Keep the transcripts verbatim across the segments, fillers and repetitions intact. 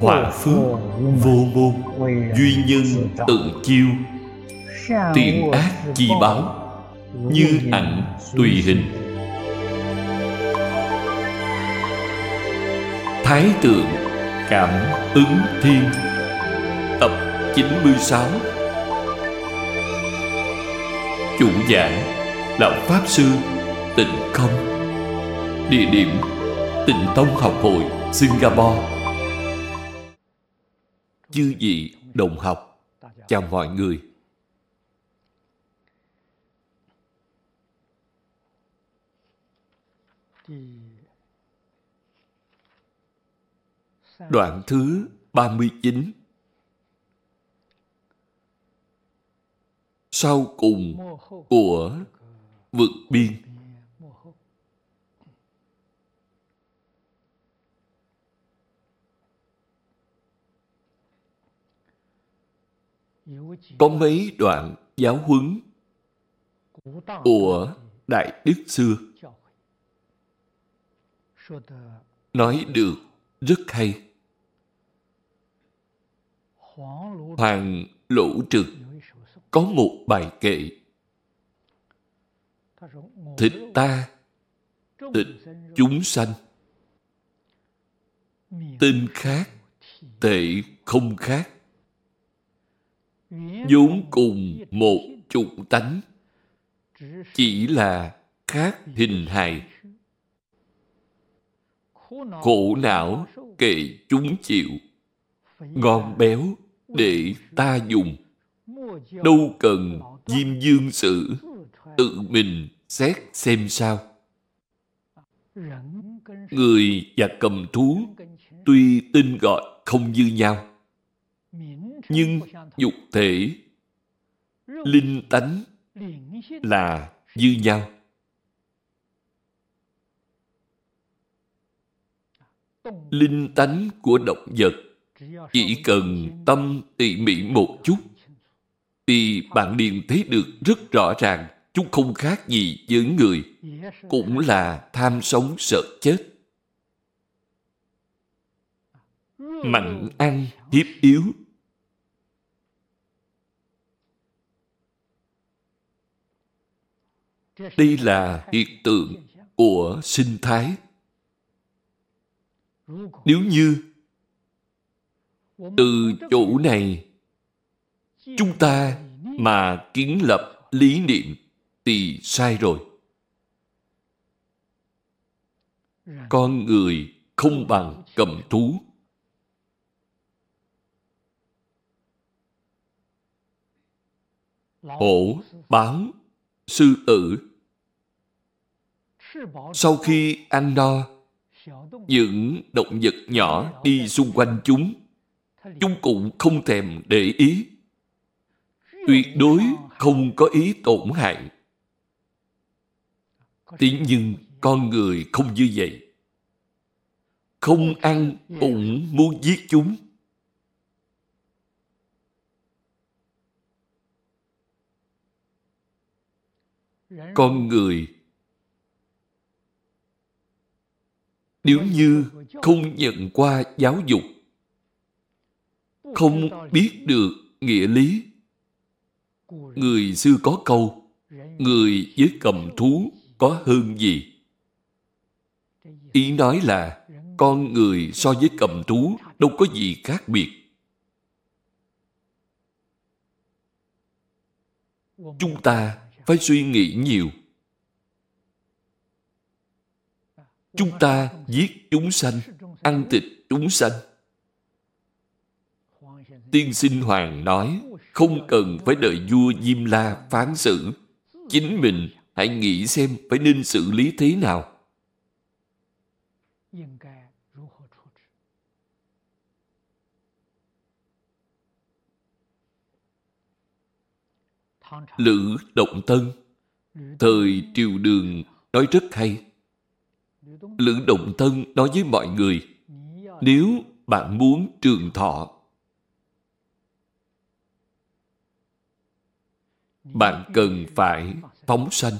Họa phước vô môn, duy nhân tự chiêu. Tiền ác chi báo, như ảnh tùy hình. Thái tượng cảm ứng thiên. Tập chín mươi sáu. Chủ giảng là Pháp Sư Tịnh Không. Địa điểm Tịnh Tông Học hội Singapore. Chư vị đồng học, chào mọi người. Đoạn thứ ba mươi chín. Sau cùng của vượt biên. Có mấy đoạn giáo huấn của Đại Đức xưa nói được rất hay. Hoàng Lỗ Trực có một bài kệ: Thích ta, tịch chúng sanh, tên khác, tệ không khác, vốn cùng một chủng tánh, chỉ là khác hình hài. Khổ não kệ chúng chịu, ngon béo để ta dùng. Đâu cần diêm dương sự, tự mình xét xem sao. Người và cầm thú tuy tên gọi không như nhau, nhưng dục thể, linh tánh là như nhau. Linh tánh của động vật chỉ cần tâm tỉ mỉ một chút thì bạn liền thấy được rất rõ ràng chúng không khác gì với người, cũng là tham sống sợ chết. Mạnh ăn hiếp yếu. Đây là hiện tượng của sinh thái. Nếu như từ chỗ này chúng ta mà kiến lập lý niệm thì sai rồi. Con người không bằng cầm thú. Hổ, báo, sư tử, sau khi ăn no, những động vật nhỏ đi xung quanh chúng, chúng cũng không thèm để ý. Tuyệt đối không có ý tổn hại. Thế nhưng con người không như vậy. Không ăn cũng muốn giết chúng. Con người nếu như không nhận qua giáo dục, không biết được nghĩa lý. Người xưa có câu, người với cầm thú có hơn gì? Ý nói là con người so với cầm thú đâu có gì khác biệt. Chúng ta phải suy nghĩ nhiều. Chúng ta giết chúng sanh, ăn thịt chúng sanh. Tiên sinh Hoàng nói, không cần phải đợi vua Diêm La phán xử. Chính mình hãy nghĩ xem phải nên xử lý thế nào. Lữ Động Tân, thời Triều Đường nói rất hay. Lữ Động Tân nói với mọi người, nếu bạn muốn trường thọ, bạn cần phải phóng sanh.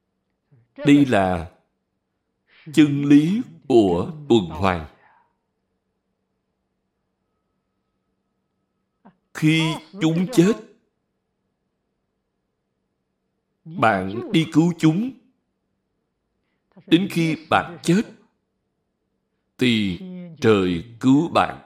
Đây là chân lý của tuần hoàn. Khi chúng chết, bạn đi cứu chúng. Đến khi bạn chết, thì trời cứu bạn.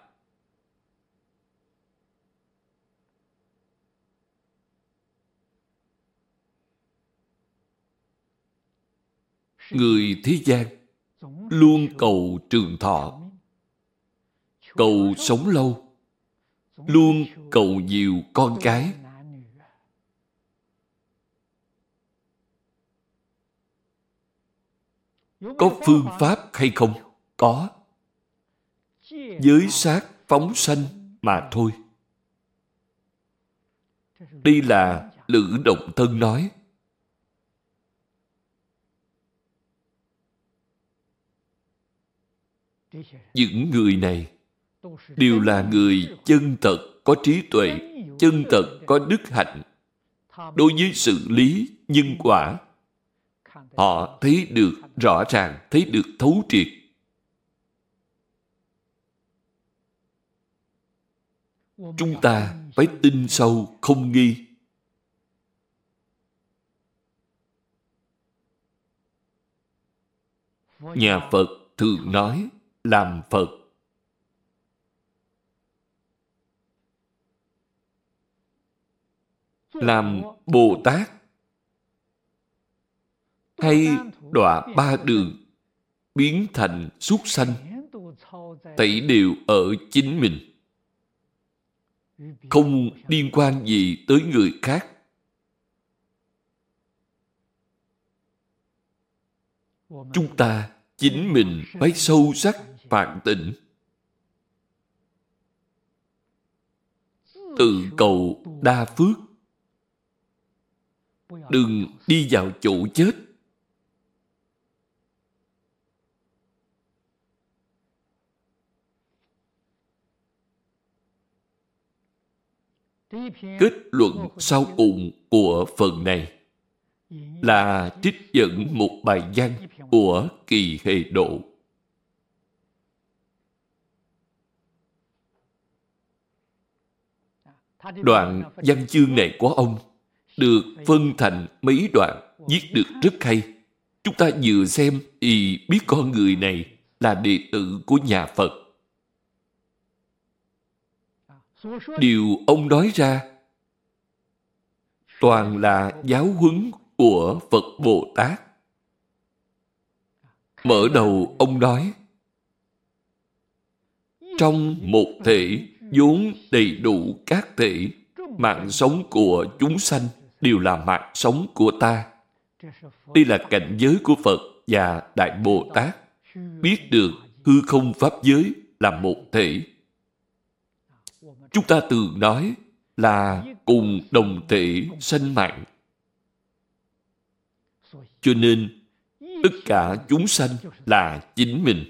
Người thế gian luôn cầu trường thọ, cầu sống lâu, luôn cầu nhiều con cái. Có phương pháp hay không? Có. Giới sát phóng sanh mà thôi. Đây là Lữ Động Tân nói. Những người này đều là người chân thật có trí tuệ, chân thật có đức hạnh. Đối với sự lý, nhân quả, họ thấy được rõ ràng, thấy được thấu triệt. Chúng ta phải tin sâu không nghi. Nhà Phật thường nói làm Phật. Làm Bồ Tát hay đọa ba đường, biến thành súc sanh, tẩy đều ở chính mình, không liên quan gì tới người khác. Chúng ta chính mình phải sâu sắc phản tỉnh, tự cầu đa phước. Đừng đi vào chỗ chết. Kết luận sau cùng của phần này là trích dẫn một bài văn của Kỳ Hề Độ. Đoạn văn chương này của ông được phân thành mấy đoạn, viết được rất hay. Chúng ta vừa xem thì biết con người này là đệ tử của nhà Phật. Điều ông nói ra toàn là giáo huấn của Phật Bồ Tát. Mở đầu ông nói, trong một thể vốn đầy đủ các thể, mạng sống của chúng sanh đều là mạng sống của ta. Đây là cảnh giới của Phật và Đại Bồ Tát, biết được hư không pháp giới là một thể. Chúng ta thường nói là cùng đồng thể sanh mạng. Cho nên, tất cả chúng sanh là chính mình.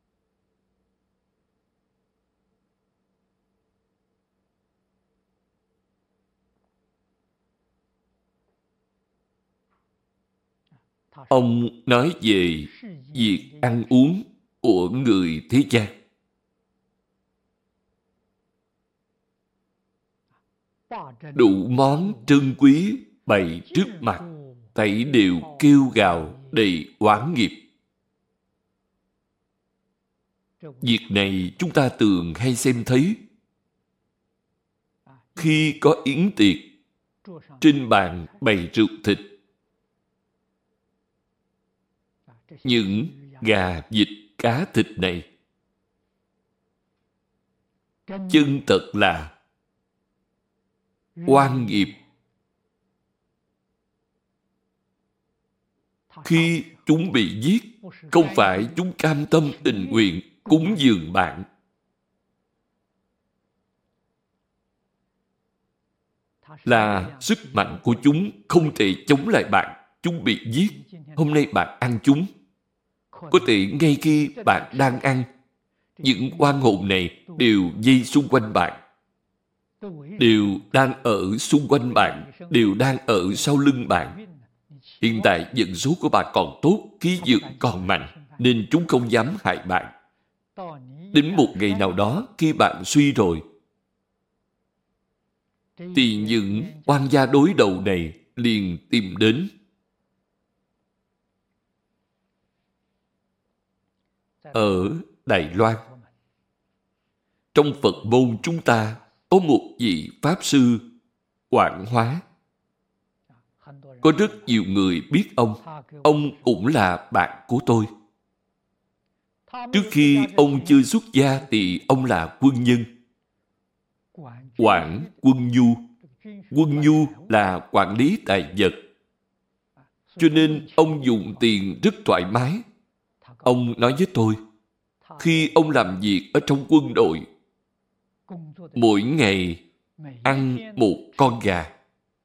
Ông nói về việc ăn uống của người thế gian. Đủ món trân quý bày trước mặt, thảy đều kêu gào đầy oán nghiệp. Việc này chúng ta thường hay xem thấy. Khi có yến tiệc, trên bàn bày rượu thịt, những gà, vịt, cá thịt này chân thật là oan nghiệp. Khi chúng bị giết, không phải chúng cam tâm tình nguyện cúng dường bạn. Là sức mạnh của chúng không thể chống lại bạn. Chúng bị giết, hôm nay bạn ăn chúng. Có thể ngay khi bạn đang ăn, những oan hồn này đều dây xung quanh bạn, đều đang ở xung quanh bạn, đều đang ở sau lưng bạn. Hiện tại vận số của bạn còn tốt, khí dược còn mạnh, nên chúng không dám hại bạn. Đến một ngày nào đó, khi bạn suy rồi, thì những oan gia đối đầu này liền tìm đến. Ở Đài Loan, trong Phật môn chúng ta có một vị Pháp Sư Quảng Hóa. Có rất nhiều người biết ông. Ông cũng là bạn của tôi. Trước khi ông chưa xuất gia thì ông là quân nhân. Quản quân nhu. Quân nhu là quản lý tài vật. Cho nên ông dùng tiền rất thoải mái. Ông nói với tôi, khi ông làm việc ở trong quân đội, mỗi ngày ăn một con gà.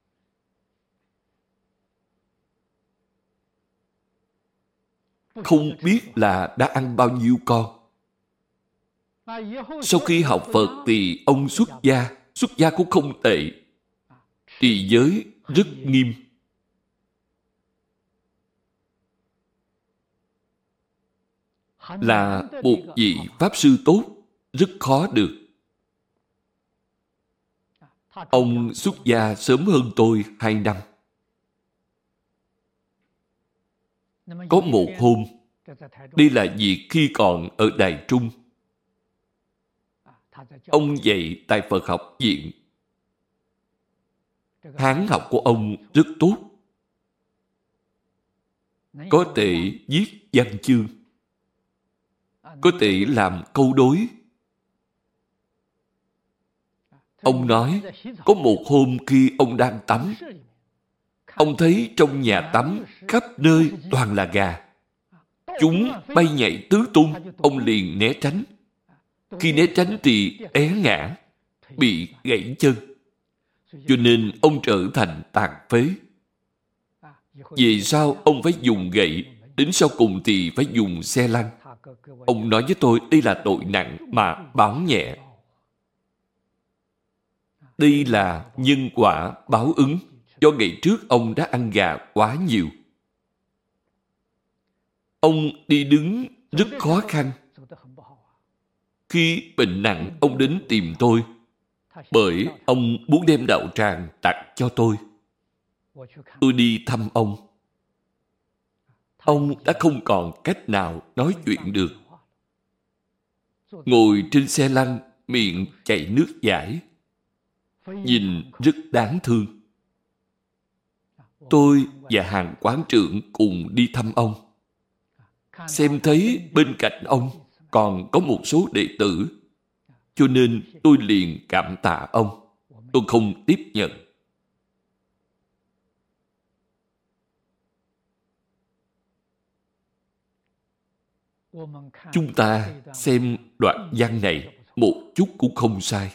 Không biết là đã ăn bao nhiêu con. Sau khi học Phật thì ông xuất gia. Xuất gia cũng không tệ. Trì giới rất nghiêm. Là một vị Pháp Sư tốt, rất khó được. Ông xuất gia sớm hơn tôi hai năm. Có một hôm, đây là việc khi còn ở Đài Trung. Ông dạy tại Phật học viện. Hán học của ông rất tốt. Có thể viết văn chương. Có thể làm câu đối. Ông nói, có một hôm khi ông đang tắm, ông thấy trong nhà tắm khắp nơi toàn là gà. Chúng bay nhảy tứ tung, ông liền né tránh. Khi né tránh thì té ngã, bị gãy chân. Cho nên ông trở thành tàn phế. Về sau ông phải dùng gậy, đến sau cùng thì phải dùng xe lăn. Ông nói với tôi đây là tội nặng mà báo nhẹ. Đây là nhân quả báo ứng do ngày trước ông đã ăn gà quá nhiều. Ông đi đứng rất khó khăn. Khi bệnh nặng, ông đến tìm tôi, bởi ông muốn đem đạo tràng tặng cho tôi. Tôi đi thăm ông. Ông đã không còn cách nào nói chuyện được. Ngồi trên xe lăn, miệng chảy nước dãi. Nhìn rất đáng thương. Tôi và hàng quán trưởng cùng đi thăm ông. Xem thấy bên cạnh ông còn có một số đệ tử. Cho nên tôi liền cảm tạ ông. Tôi không tiếp nhận. Chúng ta xem đoạn văn này một chút cũng không sai.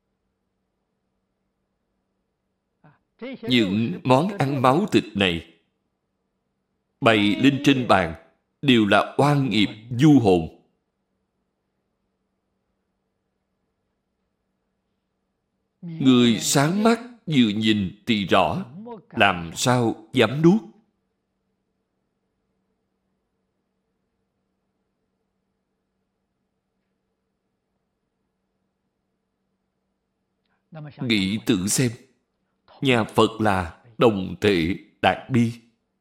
Những món ăn máu thịt này bày lên trên bàn đều là oan nghiệp du hồn. Người sáng mắt vừa nhìn thì rõ, làm sao dám nuốt. Nghĩ tự xem, nhà Phật là đồng thể đại bi.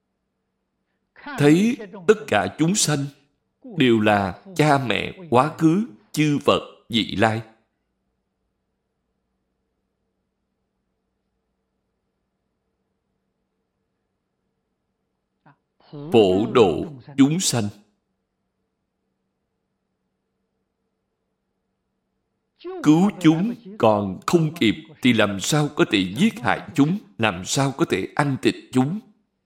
Thấy tất cả chúng sanh đều là cha mẹ quá khứ, chư Phật vị lai. Phổ độ chúng sanh. Cứu chúng còn không kịp thì làm sao có thể giết hại chúng, làm sao có thể ăn thịt chúng.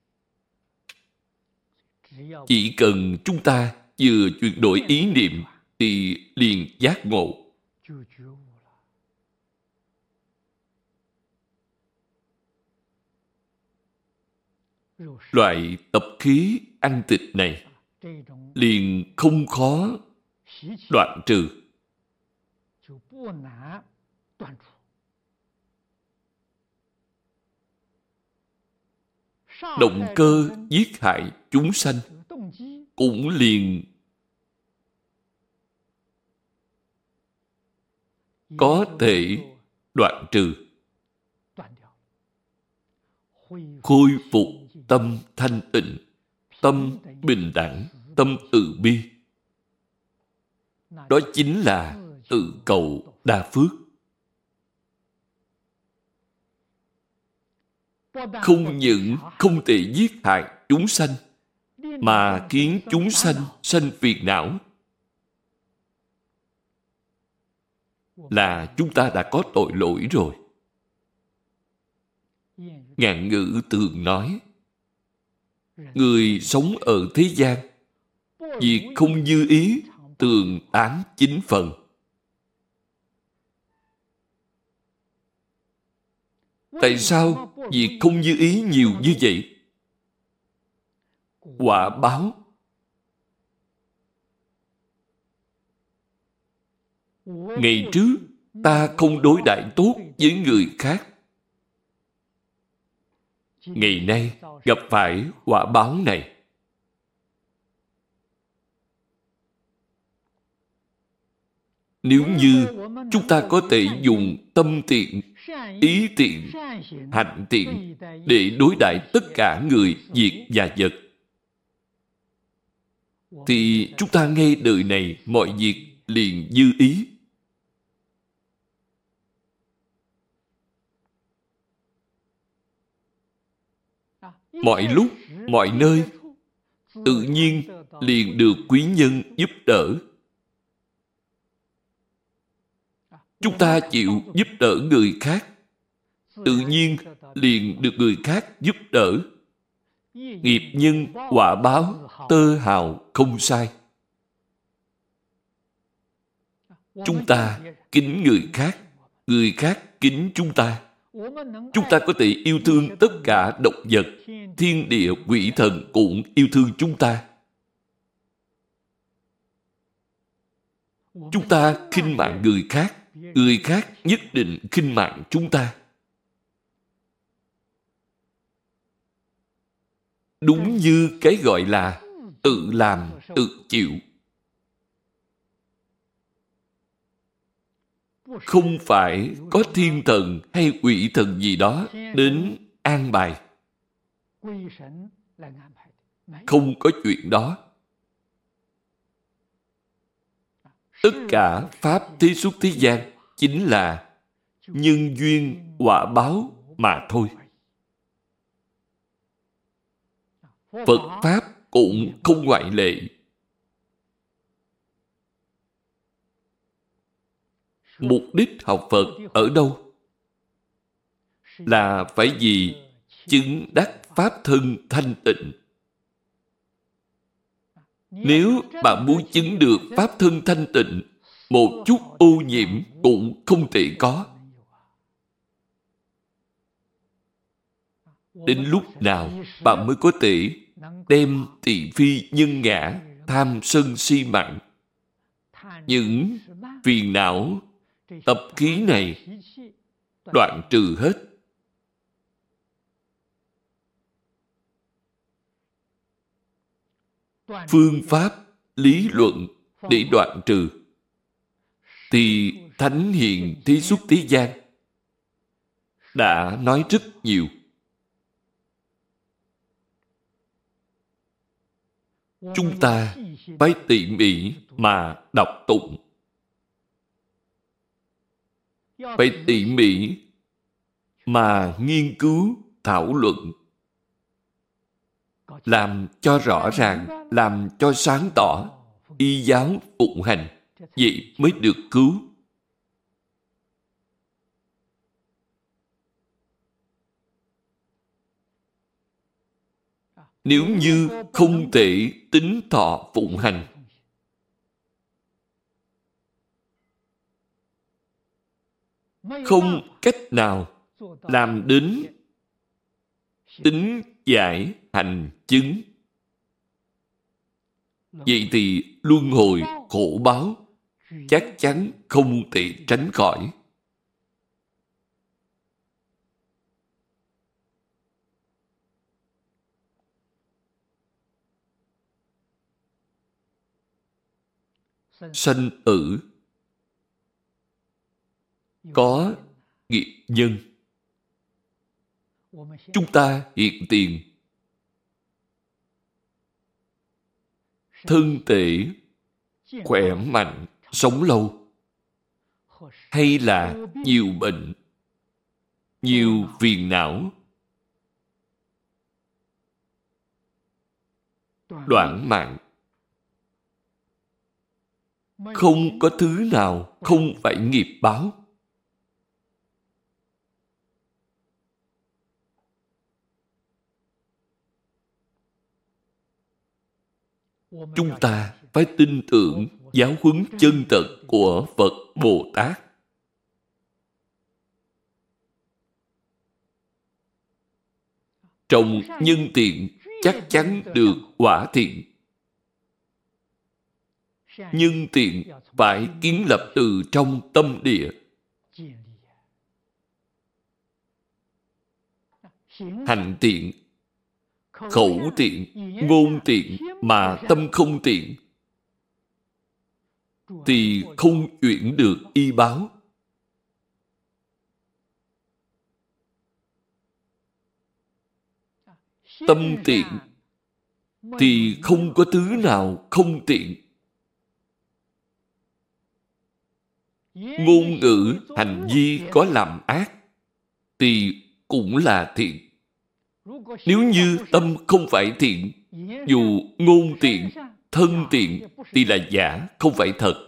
Chỉ cần chúng ta vừa chuyển đổi ý niệm thì liền giác ngộ. Loại tập khí ăn thịt này liền không khó đoạn trừ. Động cơ giết hại chúng sanh cũng liền có thể đoạn trừ. khôi phục tâm thanh tịnh, tâm bình đẳng, tâm từ bi. Đó chính là tự cầu đa phước. Không những không thể giết hại chúng sanh, mà khiến chúng sanh sanh phiền não, là chúng ta đã có tội lỗi rồi. Ngạn ngữ thường nói, người sống ở thế gian, việc không như ý thường tám chín phần. Tại sao việc không như ý nhiều như vậy? Quả báo. Ngày trước, ta không đối đãi tốt với người khác. Ngày nay, gặp phải quả báo này. Nếu như chúng ta có thể dùng tâm thiện, ý thiện, hạnh thiện để đối đãi tất cả người, việc và vật, thì chúng ta ngay đời này mọi việc liền như ý. Mọi lúc, mọi nơi, tự nhiên liền được quý nhân giúp đỡ. Chúng ta chịu giúp đỡ người khác, tự nhiên liền được người khác giúp đỡ. Nghiệp nhân quả báo, tơ hào không sai. Chúng ta kính người khác, người khác kính chúng ta. Chúng ta có thể yêu thương tất cả động vật, thiên địa quỷ thần cũng yêu thương chúng ta. Chúng ta khinh mạng người khác, người khác nhất định khinh mạng chúng ta. Đúng như cái gọi là tự làm, tự chịu. Không phải có thiên thần hay quỷ thần gì đó đến an bài. Không có chuyện đó. Tất cả pháp thế xuất thế gian chính là nhân duyên quả báo mà thôi. Phật Pháp cũng không ngoại lệ. Mục đích học Phật ở đâu? Là phải vì chứng đắc Pháp thân thanh tịnh. Nếu bạn muốn chứng được Pháp thân thanh tịnh, một chút ô nhiễm cũng không thể có. Đến lúc nào bạn mới có thể đem thị phi nhân ngã, tham sân si mạng, những phiền não, tập khí này đoạn trừ hết? Phương pháp, lý luận để đoạn trừ thì Thánh Hiền Thế Xuất Thế Gian đã nói rất nhiều. Chúng ta phải tỉ mỉ mà đọc tụng, phải tỉ mỉ mà nghiên cứu, thảo luận, làm cho rõ ràng, làm cho sáng tỏ, y giáo phụng hành, vậy mới được cứu. Nếu như không thể tính thọ phụng hành, không cách nào làm đến tính giải hành chứng, vậy thì luân hồi khổ báo chắc chắn không thể tránh khỏi. Sanh tử có nghiệp nhân, chúng ta hiện tiền, thân thể khỏe mạnh, sống lâu, hay là nhiều bệnh, nhiều phiền não, đoạn mạng, không có thứ nào không phải nghiệp báo. Chúng ta phải tin tưởng giáo huấn chân thật của Phật Bồ Tát. Trồng nhân thiện chắc chắn được quả thiện. Nhân thiện phải kiến lập từ trong tâm địa. Hành thiện, khẩu thiện, ngôn thiện mà tâm không thiện thì không chuyển được y báo. Tâm thiện thì không có thứ nào không thiện. Ngôn ngữ, hành vi có làm ác thì cũng là thiện. Nếu như tâm không phải thiện, dù ngôn thiện, thân thiện thì là giả, không phải thật.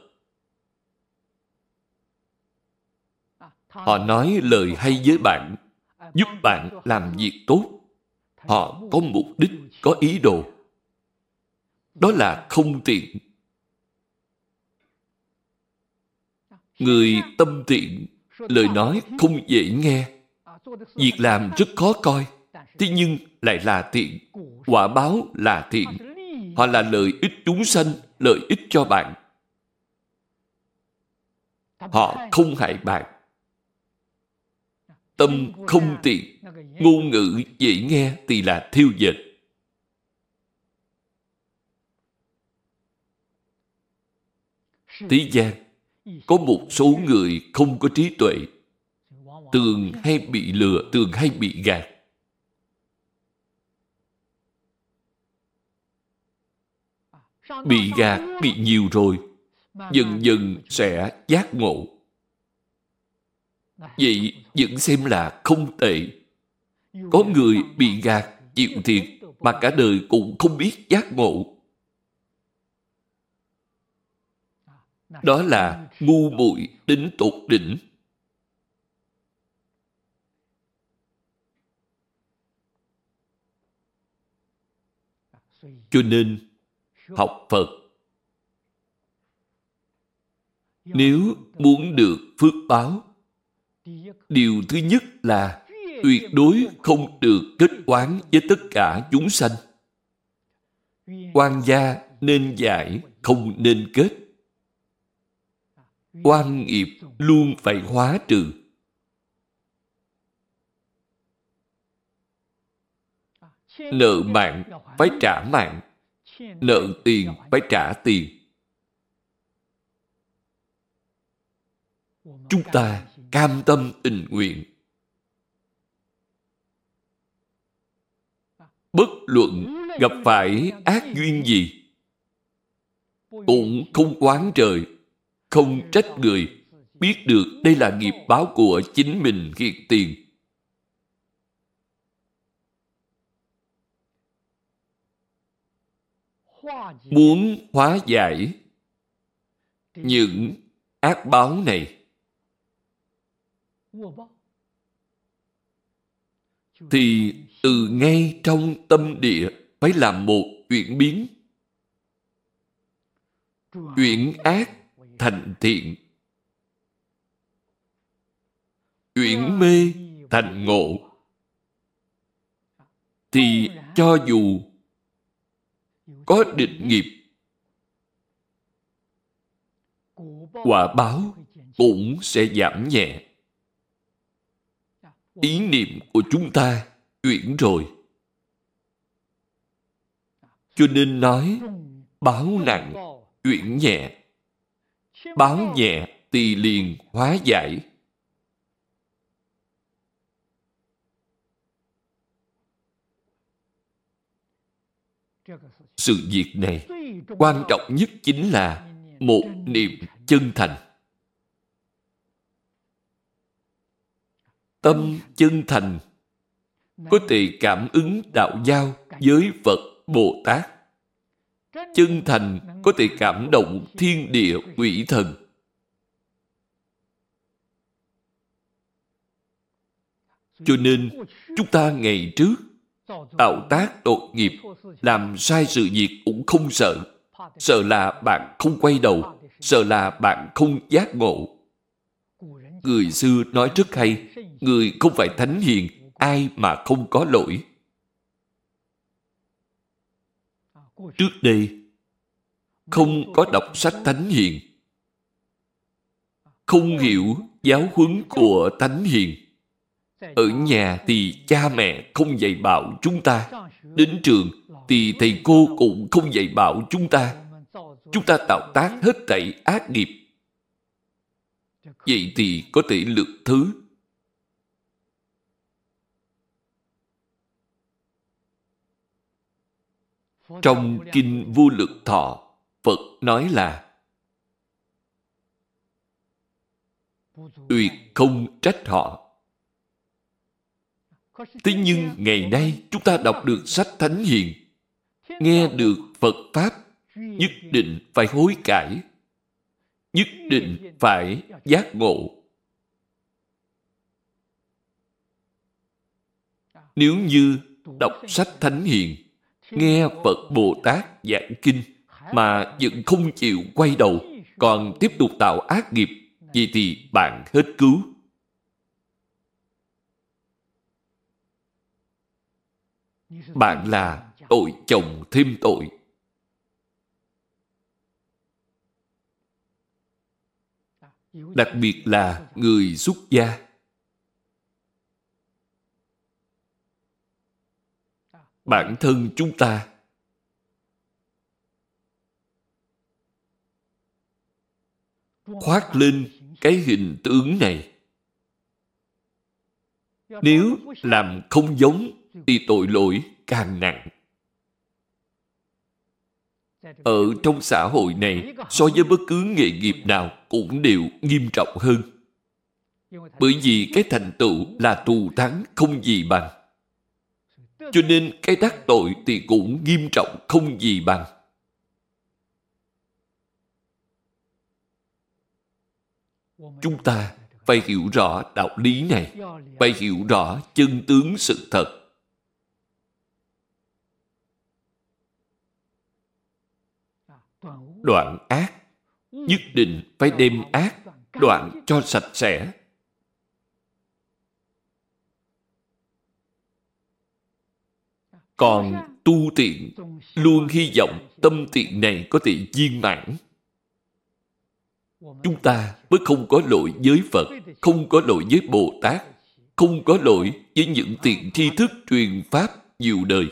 Họ nói lời hay với bạn, giúp bạn làm việc tốt. Họ có mục đích, có ý đồ. Đó là không thiện. Người tâm thiện, lời nói không dễ nghe, việc làm rất khó coi, thế nhưng lại là thiện. Quả báo là thiện. Họ là lợi ích chúng sanh, lợi ích cho bạn. Họ không hại bạn. Tâm không thiện, ngôn ngữ dễ nghe thì là thiêu dệt. Thế gian có một số người không có trí tuệ, thường hay bị lừa, thường hay bị gạt. Bị gạt, bị nhiều rồi, dần dần sẽ giác ngộ. Vậy vẫn xem là không tệ. Có người bị gạt, chịu thiệt mà cả đời cũng không biết giác ngộ. Đó là ngu muội đến tột đỉnh. Cho nên học Phật, nếu muốn được phước báo, điều thứ nhất là tuyệt đối không được kết oán với tất cả chúng sanh. Oan gia nên giải, không nên kết. Oan nghiệp luôn phải hóa trừ. Nợ mạng phải trả mạng, nợ tiền phải trả tiền. Chúng ta cam tâm tình nguyện. Bất luận gặp phải ác duyên gì, cũng không oán trời, không trách người, biết được đây là nghiệp báo của chính mình hiện tiền. Muốn hóa giải những ác báo này thì từ ngay trong tâm địa phải làm một chuyển biến. Chuyển ác thành thiện, chuyển mê thành ngộ. Thì cho dù có địch nghiệp, quả báo cũng sẽ giảm nhẹ. Ý niệm của chúng ta chuyển rồi. Cho nên nói báo nặng, chuyển nhẹ. Báo nhẹ thì liền hóa giải. Sự việc này quan trọng nhất chính là một niệm chân thành. Tâm chân thành có thể cảm ứng đạo giao với Phật Bồ Tát. Chân thành có thể cảm động thiên địa quỷ thần. Cho nên chúng ta ngày trước tạo tác tội nghiệp, làm sai sự việc cũng không sợ. Sợ là bạn không quay đầu, sợ là bạn không giác ngộ. Người xưa nói rất hay, người không phải thánh hiền, ai mà không có lỗi. Trước đây, không có đọc sách thánh hiền, không hiểu giáo huấn của thánh hiền. Ở nhà thì cha mẹ không dạy bảo chúng ta, đến trường thì thầy cô cũng không dạy bảo chúng ta. Chúng ta tạo tác hết thảy ác nghiệp. Vậy thì có thể lượng thứ. Trong Kinh Vô Lượng Thọ, Phật nói là tuyệt không trách họ. Thế nhưng ngày nay chúng ta đọc được sách thánh hiền, nghe được Phật Pháp, nhất định phải hối cải, nhất định phải giác ngộ. Nếu như đọc sách thánh hiền, nghe Phật Bồ Tát giảng kinh mà vẫn không chịu quay đầu, còn tiếp tục tạo ác nghiệp, vậy thì bạn hết cứu. Bạn là tội chồng thêm tội. Đặc biệt là người xuất gia. Bản thân chúng ta khoác lên cái hình tướng này. Nếu làm không giống thì tội lỗi càng nặng. Ở trong xã hội này, so với bất cứ nghề nghiệp nào cũng đều nghiêm trọng hơn. Bởi vì cái thành tựu là thù thắng không gì bằng. Cho nên cái đắc tội thì cũng nghiêm trọng không gì bằng. Chúng ta phải hiểu rõ đạo lý này, phải hiểu rõ chân tướng sự thật. Đoạn ác, nhất định phải đem ác đoạn cho sạch sẽ. Còn tu tiện, luôn hy vọng tâm tiện này có thể viên mãn. Chúng ta mới không có lỗi với Phật, không có lỗi với Bồ Tát, không có lỗi với những tiện tri thức truyền Pháp nhiều đời.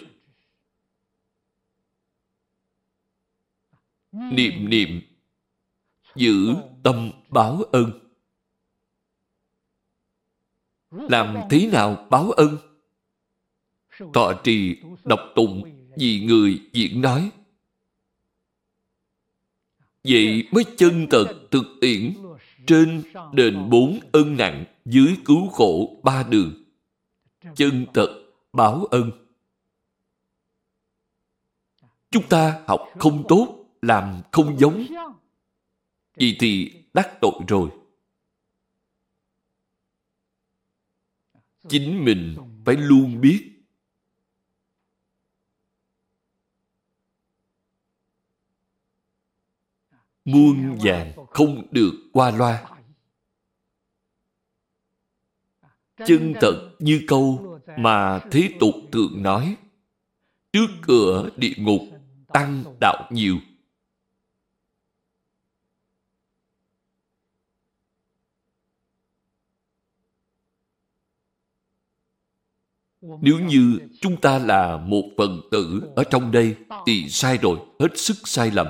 Niệm niệm, giữ tâm báo ân. Làm thế nào báo ân? Thọ trì, đọc tụng, vì người diễn nói. Vậy mới chân thật thực tiễn trên đền bốn ân nặng, dưới cứu khổ ba đường. Chân thật báo ân. Chúng ta học không tốt, làm không giống, vậy thì đắc tội rồi. Chính mình phải luôn biết. Muôn vàn không được qua loa. Chân thật như câu mà Thế Tục thường nói: trước cửa địa ngục tăng đạo nhiều. Nếu như chúng ta là một phần tử ở trong đây thì sai rồi, hết sức sai lầm.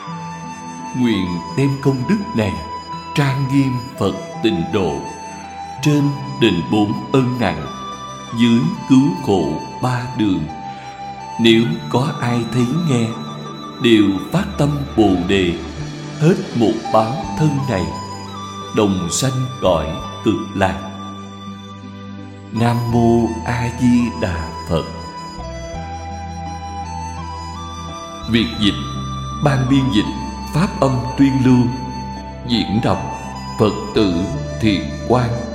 Nguyện đem công đức này trang nghiêm Phật tịnh độ, trên đền bốn ân nặng, dưới cứu khổ ba đường. Nếu có ai thấy nghe, đều phát tâm Bồ Đề, hết một báo thân này, đồng sanh cõi Cực Lạc. Nam Mô A Di Đà Phật. Việc dịch: ban biên dịch Pháp Âm Tuyên Lưu. Diễn đọc Phật tử Thiện Quang.